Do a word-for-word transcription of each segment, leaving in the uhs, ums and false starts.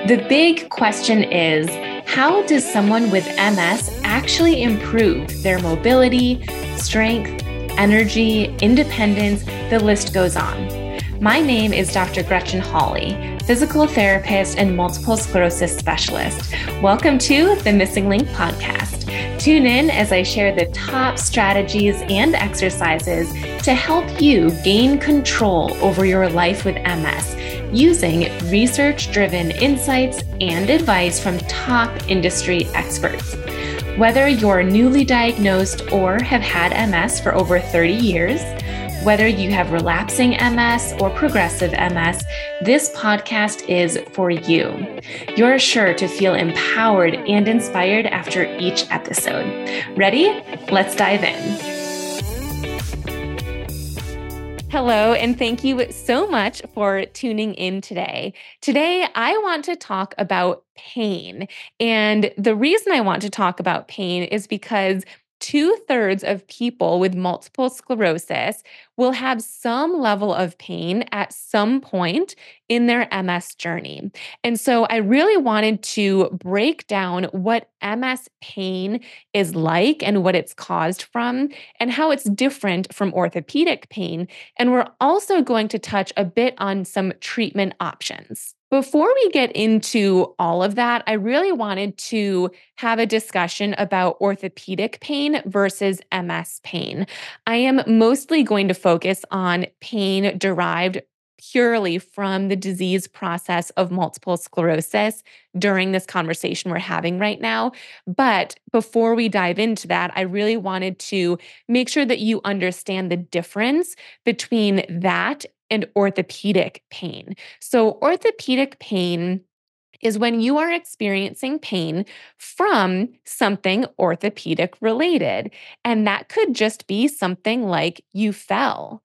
The big question is, how does someone with M S actually improve their mobility, strength, energy, independence? The list goes on. My name is Doctor Gretchen Hawley, physical therapist and multiple sclerosis specialist. Welcome to the Missing Link podcast. Tune in as I share the top strategies and exercises to help you gain control over your life with M S using research-driven insights and advice from top industry experts. Whether you're newly diagnosed or have had M S for over thirty years, whether you have relapsing M S or progressive M S, this podcast is for you. You're sure to feel empowered and inspired after each episode. Ready? Let's dive in. Hello, and thank you so much for tuning in today. Today, I want to talk about pain. And the reason I want to talk about pain is because two-thirds of people with multiple sclerosis will have some level of pain at some point in their M S journey. And so I really wanted to break down what M S pain is like and what it's caused from and how it's different from orthopedic pain. And we're also going to touch a bit on some treatment options. Before we get into all of that, I really wanted to have a discussion about orthopedic pain versus M S pain. I am mostly going to focus on pain derived purely from the disease process of multiple sclerosis during this conversation we're having right now. But before we dive into that, I really wanted to make sure that you understand the difference between that and orthopedic pain. So orthopedic pain is when you are experiencing pain from something orthopedic related. And that could just be something like you fell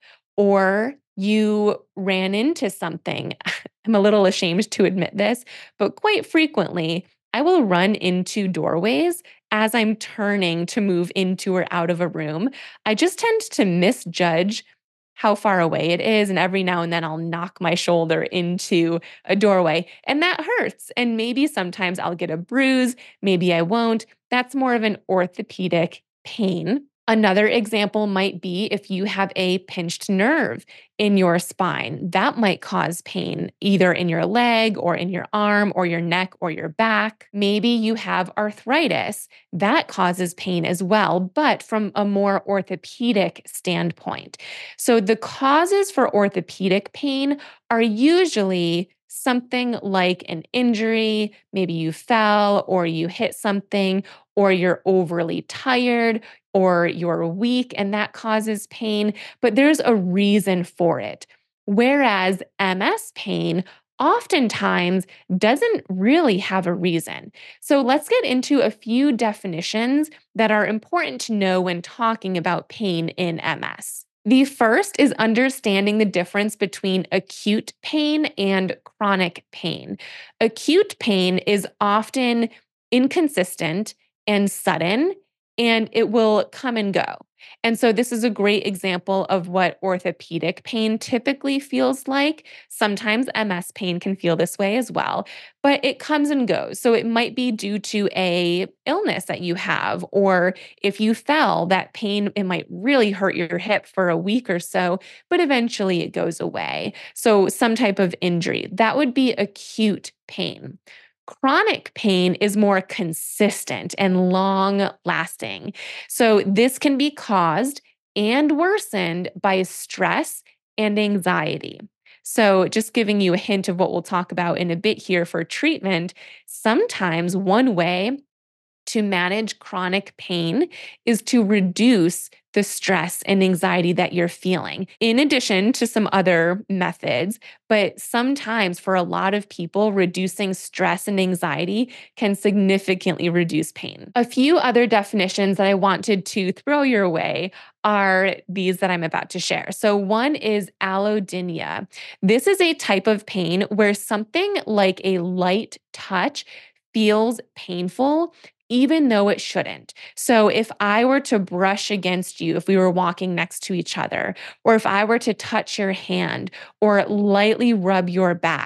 or you ran into something. I'm a little ashamed to admit this, but quite frequently, I will run into doorways as I'm turning to move into or out of a room. I just tend to misjudge how far away it is. And every now and then I'll knock my shoulder into a doorway and that hurts. And maybe sometimes I'll get a bruise. Maybe I won't. That's more of an orthopedic pain. Another example might be if you have a pinched nerve in your spine. That might cause pain either in your leg or in your arm or your neck or your back. Maybe you have arthritis. That causes pain as well, but from a more orthopedic standpoint. So the causes for orthopedic pain are usually something like an injury, maybe you fell or you hit something, or you're overly tired, or you're weak, and that causes pain, but there's a reason for it. Whereas M S pain oftentimes doesn't really have a reason. So let's get into a few definitions that are important to know when talking about pain in M S. The first is understanding the difference between acute pain and chronic pain. Acute pain is often inconsistent and sudden, and it will come and go. And so this is a great example of what orthopedic pain typically feels like. Sometimes M S pain can feel this way as well, but it comes and goes. So it might be due to a illness that you have, or if you fell, that pain, it might really hurt your hip for a week or so, but eventually it goes away. So some type of injury, that would be acute pain. Chronic pain is more consistent and long lasting. So this can be caused and worsened by stress and anxiety. So just giving you a hint of what we'll talk about in a bit here for treatment, sometimes one way to manage chronic pain is to reduce the stress and anxiety that you're feeling, in addition to some other methods. But sometimes for a lot of people, reducing stress and anxiety can significantly reduce pain. A few other definitions that I wanted to throw your way are these that I'm about to share. So one is allodynia. This is a type of pain where something like a light touch feels painful, even though it shouldn't. So if I were to brush against you, if we were walking next to each other, or if I were to touch your hand or lightly rub your back,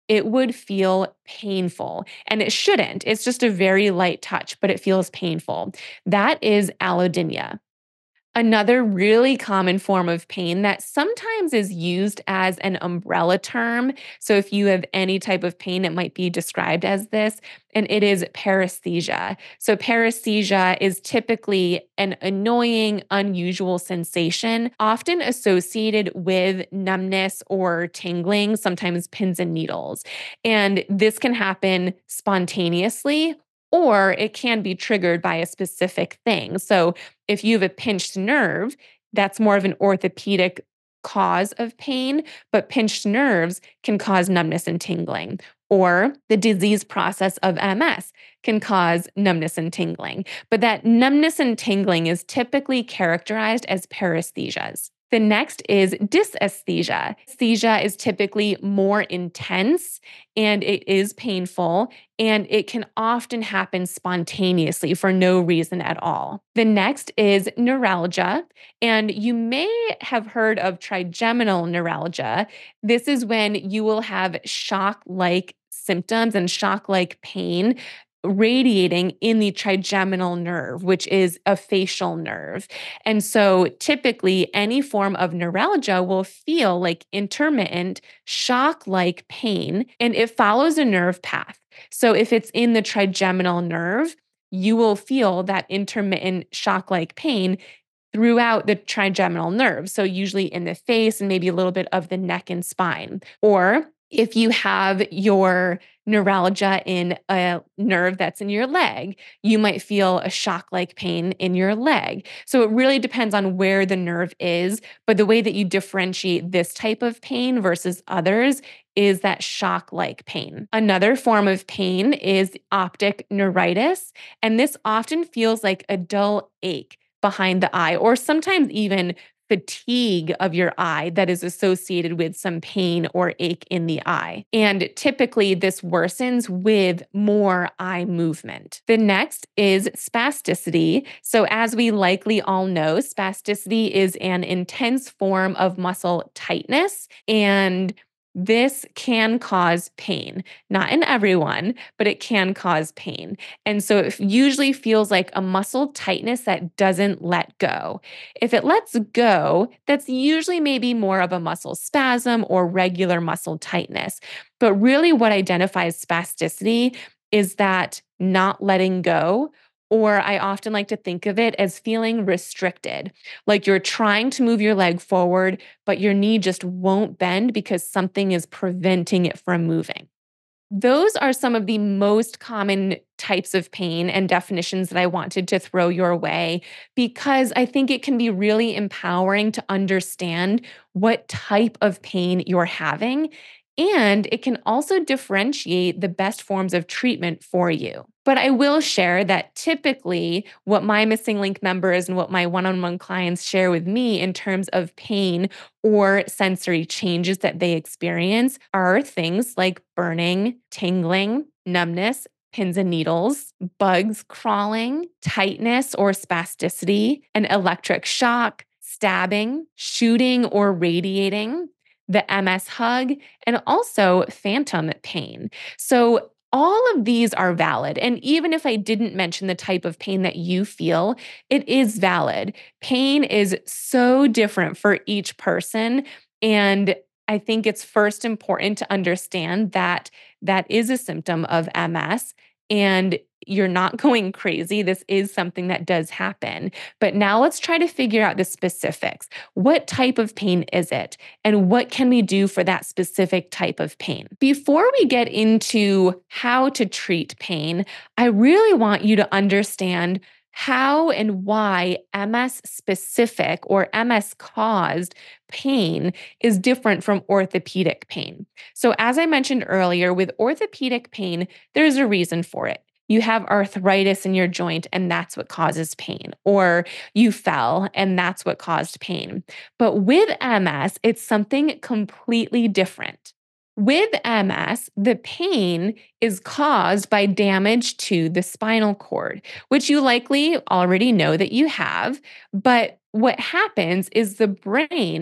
it would feel painful. And it shouldn't. It's just a very light touch, but it feels painful. That is allodynia. Another really common form of pain that sometimes is used as an umbrella term. So, if you have any type of pain, it might be described as this, and it is paresthesia. So, paresthesia is typically an annoying, unusual sensation, often associated with numbness or tingling, sometimes pins and needles. And this can happen spontaneously. Or it can be triggered by a specific thing. So, if you have a pinched nerve, that's more of an orthopedic cause of pain, but pinched nerves can cause numbness and tingling. Or the disease process of M S can cause numbness and tingling. But that numbness and tingling is typically characterized as paresthesias. The next is dysesthesia. Esthesia is typically more intense and it is painful, and it can often happen spontaneously for no reason at all. The next is neuralgia, and you may have heard of trigeminal neuralgia. This is when you will have shock like symptoms and shock like pain radiating in the trigeminal nerve, which is a facial nerve. And so typically, any form of neuralgia will feel like intermittent, shock like pain, and it follows a nerve path. So if it's in the trigeminal nerve, you will feel that intermittent shock like pain throughout the trigeminal nerve. So, usually in the face and maybe a little bit of the neck and spine. Or if you have your neuralgia in a nerve that's in your leg, you might feel a shock like pain in your leg. So, it really depends on where the nerve is. But the way that you differentiate this type of pain versus others is that shock like pain. Another form of pain is optic neuritis. And this often feels like a dull ache behind the eye, or sometimes even fatigue of your eye that is associated with some pain or ache in the eye. And typically, this worsens with more eye movement. The next is spasticity. So, as we likely all know, spasticity is an intense form of muscle tightness, and this can cause pain. Not in everyone, but it can cause pain. And so it usually feels like a muscle tightness that doesn't let go. If it lets go, that's usually maybe more of a muscle spasm or regular muscle tightness. But really, what identifies spasticity is that not letting go. Or I often like to think of it as feeling restricted, like you're trying to move your leg forward, but your knee just won't bend because something is preventing it from moving. Those are some of the most common types of pain and definitions that I wanted to throw your way because I think it can be really empowering to understand what type of pain you're having. And it can also differentiate the best forms of treatment for you. But I will share that typically what my Missing Link members and what my one on one clients share with me in terms of pain or sensory changes that they experience are things like burning, tingling, numbness, pins and needles, bugs crawling, tightness or spasticity, an electric shock, stabbing, shooting or radiating, the M S hug, and also phantom pain. So, all of these are valid. And even if I didn't mention the type of pain that you feel, it is valid. Pain is so different for each person. And I think it's first important to understand that that is a symptom of M S and you're not going crazy. This is something that does happen. But now let's try to figure out the specifics. What type of pain is it? And what can we do for that specific type of pain? Before we get into how to treat pain, I really want you to understand how and why M S specific or M S caused pain is different from orthopedic pain. So, as I mentioned earlier, with orthopedic pain, there's a reason for it. You have arthritis in your joint and that's what causes pain, or you fell and that's what caused pain. But with M S, it's something completely different. With M S, the pain is caused by damage to the spinal cord, which you likely already know that you have. But what happens is the brain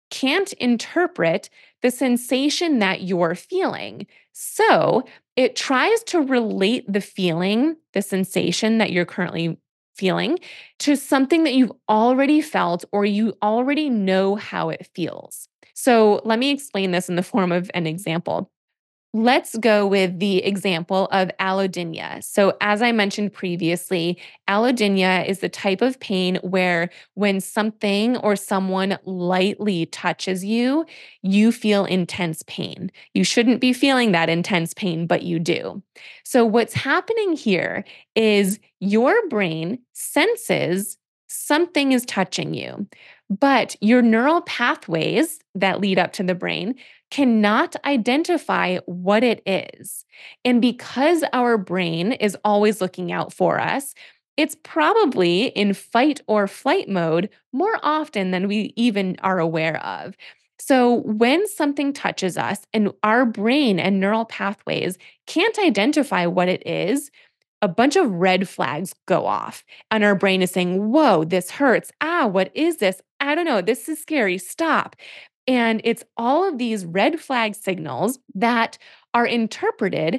can't interpret the sensation that you're feeling. So it tries to relate the feeling, the sensation that you're currently feeling, to something that you've already felt or you already know how it feels. So let me explain this in the form of an example. Let's go with the example of allodynia. So, as I mentioned previously, allodynia is the type of pain where when something or someone lightly touches you, you feel intense pain. You shouldn't be feeling that intense pain, but you do. So, what's happening here is your brain senses something is touching you, but your neural pathways that lead up to the brain cannot identify what it is. And because our brain is always looking out for us, it's probably in fight or flight mode more often than we even are aware of. So, when something touches us and our brain and neural pathways can't identify what it is, a bunch of red flags go off, and our brain is saying, "Whoa, this hurts. Ah, what is this? I don't know. This is scary. Stop." And it's all of these red flag signals that are interpreted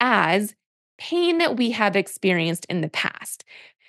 as pain that we have experienced in the past.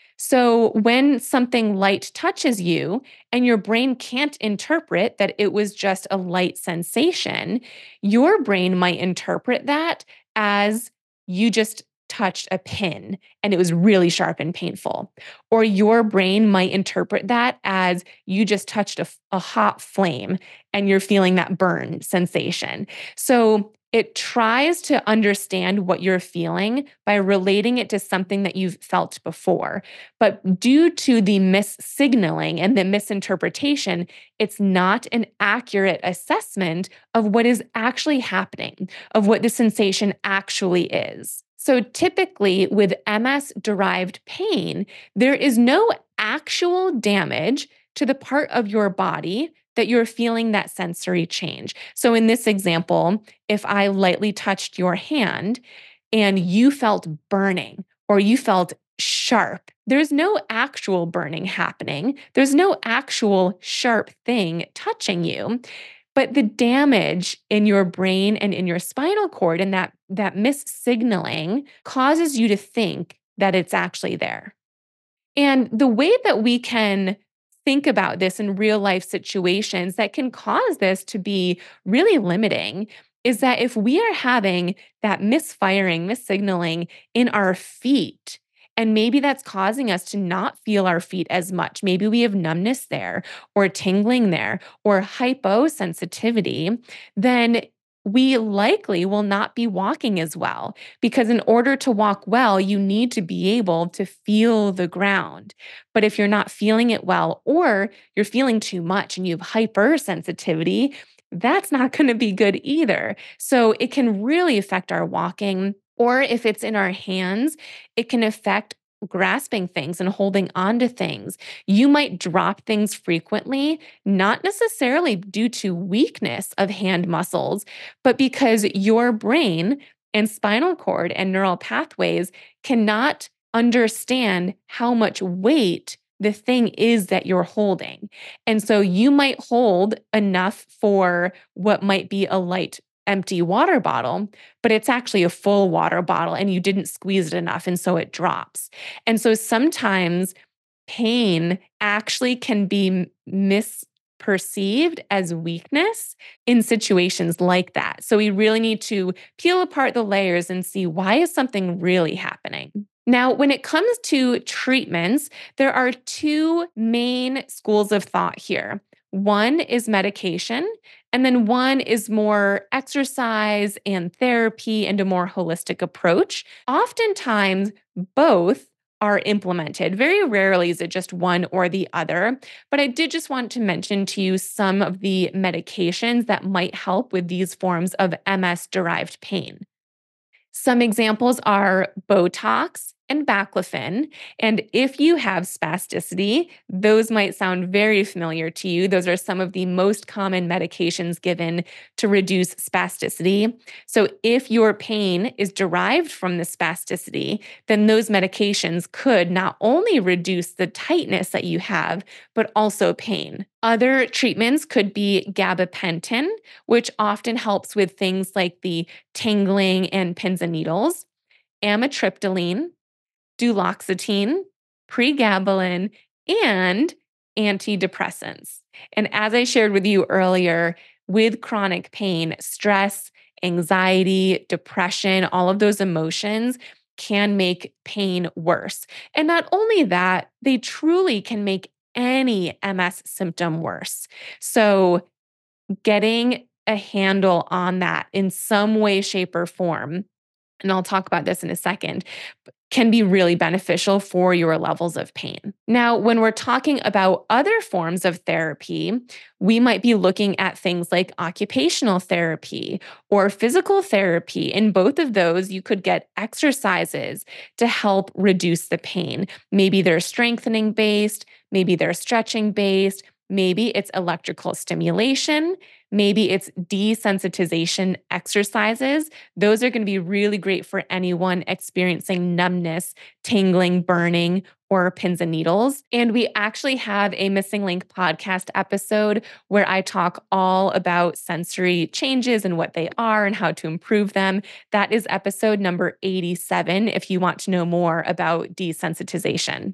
So, when something light touches you and your brain can't interpret that it was just a light sensation, your brain might interpret that as you just touched a pin and it was really sharp and painful. Or your brain might interpret that as you just touched a, a hot flame and you're feeling that burn sensation. So, it tries to understand what you're feeling by relating it to something that you've felt before. But due to the missignaling and the misinterpretation, it's not an accurate assessment of what is actually happening, of what the sensation actually is. So typically, with M S derived pain, there is no actual damage to the part of your body that you're feeling that sensory change. So, in this example, if I lightly touched your hand and you felt burning or you felt sharp, there's no actual burning happening. There's no actual sharp thing touching you. But the damage in your brain and in your spinal cord and that, that missignaling causes you to think that it's actually there. And the way that we can think about this in real life situations that can cause this to be really limiting is that if we are having that misfiring, missignaling in our feet, and maybe that's causing us to not feel our feet as much. Maybe we have numbness there, or tingling there, or hyposensitivity, then we likely will not be walking as well. Because in order to walk well, you need to be able to feel the ground. But if you're not feeling it well, or you're feeling too much and you have hypersensitivity, that's not going to be good either. So it can really affect our walking. Or if it's in our hands, it can affect grasping things and holding on to things. You might drop things frequently, not necessarily due to weakness of hand muscles, but because your brain and spinal cord and neural pathways cannot understand how much weight the thing is that you're holding. And so you might hold enough for what might be a light empty water bottle, but it's actually a full water bottle and you didn't squeeze it enough. And so it drops. And so sometimes pain actually can be misperceived as weakness in situations like that. So we really need to peel apart the layers and see, why is something really happening? Now, when it comes to treatments, there are two main schools of thought here. One is medication, and then one is more exercise and therapy and a more holistic approach. Oftentimes, both are implemented. Very rarely is it just one or the other. But I did just want to mention to you some of the medications that might help with these forms of M S derived pain. Some examples are Botox and baclofen. And if you have spasticity, those might sound very familiar to you. Those are some of the most common medications given to reduce spasticity. So if your pain is derived from the spasticity, then those medications could not only reduce the tightness that you have, but also pain. Other treatments could be gabapentin, which often helps with things like the tingling and pins and needles, amitriptyline, duloxetine, pregabalin, and antidepressants. And as I shared with you earlier, with chronic pain, stress, anxiety, depression, all of those emotions can make pain worse. And not only that, they truly can make any M S symptom worse. So, getting a handle on that in some way, shape, or form, and I'll talk about this in a second, can be really beneficial for your levels of pain. Now, when we're talking about other forms of therapy, we might be looking at things like occupational therapy or physical therapy. In both of those, you could get exercises to help reduce the pain. Maybe they're strengthening based, maybe they're stretching based, maybe it's electrical stimulation. Maybe it's desensitization exercises. Those are going to be really great for anyone experiencing numbness, tingling, burning, or pins and needles. And we actually have a Missing Link podcast episode where I talk all about sensory changes and what they are and how to improve them. That is episode number eighty-seven if you want to know more about desensitization.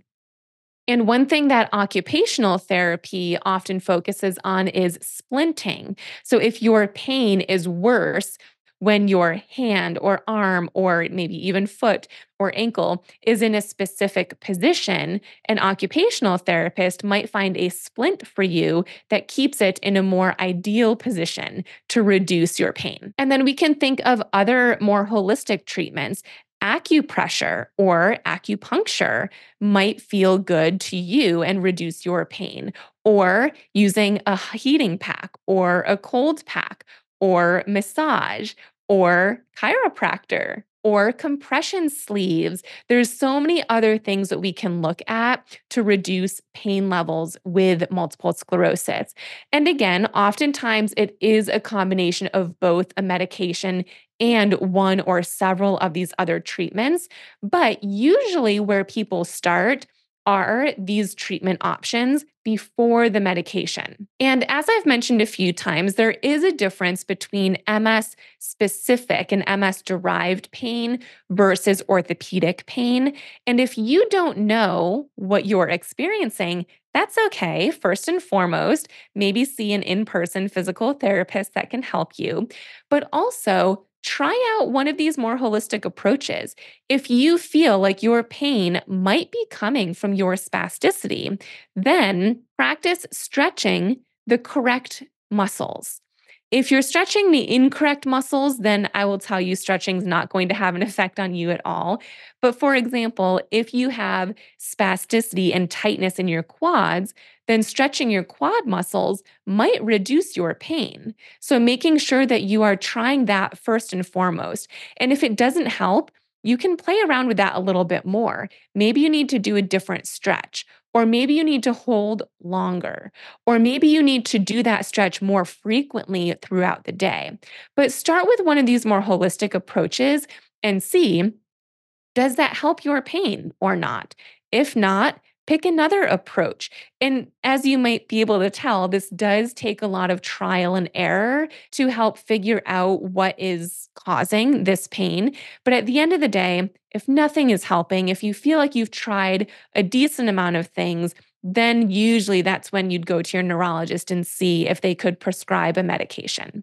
And one thing that occupational therapy often focuses on is splinting. So if your pain is worse when your hand or arm or maybe even foot or ankle is in a specific position, an occupational therapist might find a splint for you that keeps it in a more ideal position to reduce your pain. And then we can think of other more holistic treatments. Acupressure or acupuncture might feel good to you and reduce your pain, or using a heating pack or a cold pack or massage or chiropractor or compression sleeves. There's so many other things that we can look at to reduce pain levels with multiple sclerosis. And again, oftentimes it is a combination of both a medication and one or several of these other treatments. But usually where people start are these treatment options before the medication. And as I've mentioned a few times, there is a difference between M S specific and M S derived pain versus orthopedic pain. And if you don't know what you're experiencing, that's okay. First and foremost, maybe see an in person physical therapist that can help you, but also try out one of these more holistic approaches. If you feel like your pain might be coming from your spasticity, then practice stretching the correct muscles. If you're stretching the incorrect muscles, then I will tell you stretching is not going to have an effect on you at all. But for example, if you have spasticity and tightness in your quads, then stretching your quad muscles might reduce your pain. So making sure that you are trying that first and foremost. And if it doesn't help, you can play around with that a little bit more. Maybe you need to do a different stretch, or maybe you need to hold longer, or maybe you need to do that stretch more frequently throughout the day. But start with one of these more holistic approaches and see, does that help your pain or not? If not, pick another approach. And as you might be able to tell, this does take a lot of trial and error to help figure out what is causing this pain. But at the end of the day, if nothing is helping, if you feel like you've tried a decent amount of things, then usually that's when you'd go to your neurologist and see if they could prescribe a medication.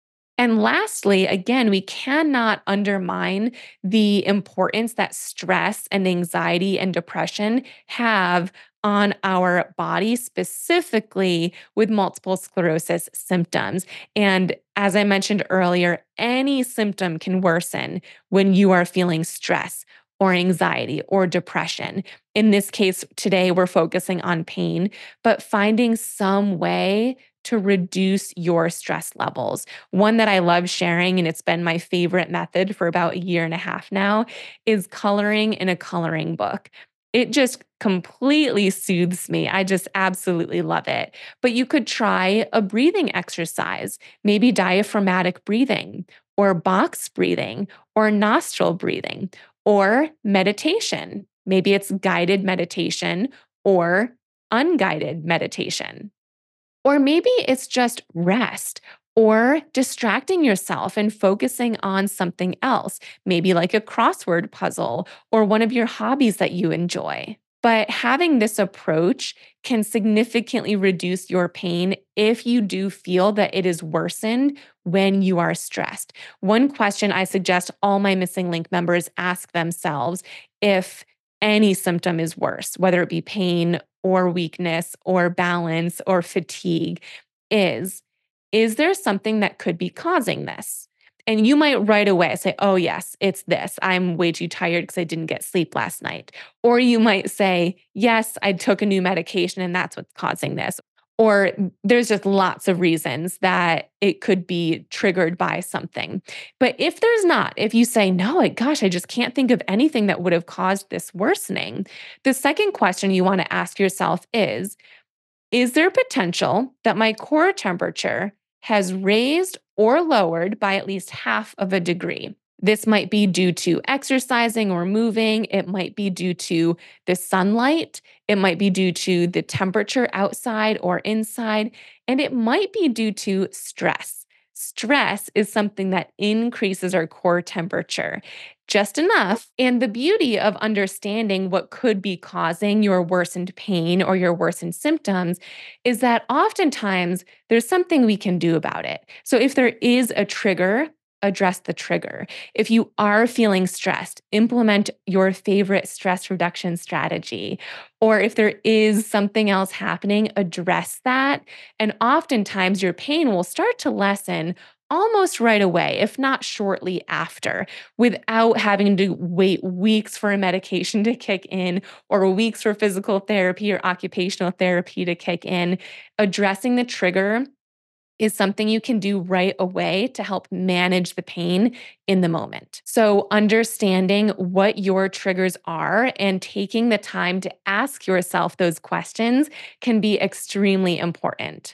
And lastly, again, we cannot undermine the importance that stress and anxiety and depression have on our body, specifically with multiple sclerosis symptoms. And as I mentioned earlier, any symptom can worsen when you are feeling stress or anxiety or depression. In this case, today we're focusing on pain, but finding some way to reduce your stress levels. One that I love sharing, and it's been my favorite method for about a year and a half now, is coloring in a coloring book. It just completely soothes me. I just absolutely love it. But you could try a breathing exercise, maybe diaphragmatic breathing, or box breathing, or nostril breathing, or meditation. Maybe it's guided meditation or unguided meditation. Or maybe it's just rest or distracting yourself and focusing on something else, maybe like a crossword puzzle or one of your hobbies that you enjoy. But having this approach can significantly reduce your pain if you do feel that it is worsened when you are stressed. One question I suggest all my Missing Link members ask themselves if any symptom is worse, whether it be pain or weakness or balance or fatigue, is, is there something that could be causing this? And you might right away say, oh, yes, it's this. I'm way too tired because I didn't get sleep last night. Or you might say, yes, I took a new medication and that's what's causing this. Or there's just lots of reasons that it could be triggered by something. But if there's not, if you say, no, gosh, I just can't think of anything that would have caused this worsening, the second question you want to ask yourself is, is there potential that my core temperature has raised or lowered by at least half of a degree? This might be due to exercising or moving. It might be due to the sunlight. It might be due to the temperature outside or inside. And it might be due to stress. Stress is something that increases our core temperature just enough. And the beauty of understanding what could be causing your worsened pain or your worsened symptoms is that oftentimes there's something we can do about it. So if there is a trigger, address the trigger. If you are feeling stressed, implement your favorite stress reduction strategy. Or if there is something else happening, address that. And oftentimes your pain will start to lessen almost right away, if not shortly after, without having to wait weeks for a medication to kick in or weeks for physical therapy or occupational therapy to kick in. Addressing the trigger is something you can do right away to help manage the pain in the moment. So understanding what your triggers are and taking the time to ask yourself those questions can be extremely important.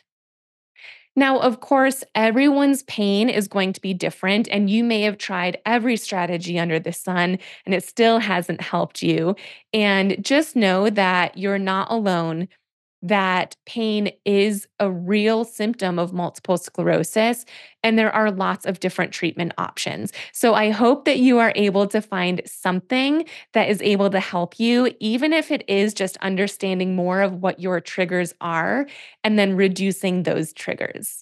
Now, of course, everyone's pain is going to be different, and you may have tried every strategy under the sun and it still hasn't helped you. And just know that you're not alone, that pain is a real symptom of multiple sclerosis, and there are lots of different treatment options. So I hope that you are able to find something that is able to help you, even if it is just understanding more of what your triggers are and then reducing those triggers.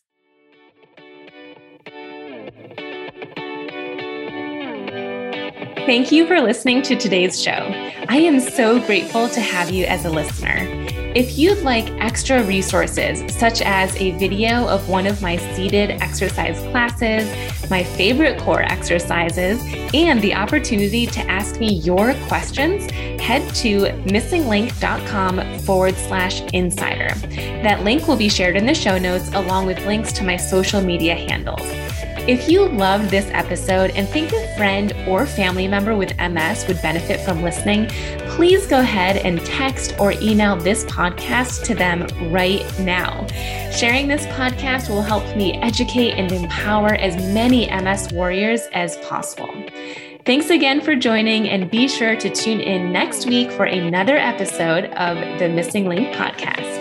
Thank you for listening to today's show. I am so grateful to have you as a listener. If you'd like extra resources, such as a video of one of my seated exercise classes, my favorite core exercises, and the opportunity to ask me your questions, head to missinglink.com forward slash insider. That link will be shared in the show notes along with links to my social media handles. If you loved this episode and think a friend or family member with M S would benefit from listening, please go ahead and text or email this podcast to them right now. Sharing this podcast will help me educate and empower as many M S warriors as possible. Thanks again for joining, and be sure to tune in next week for another episode of the Missing Link Podcast.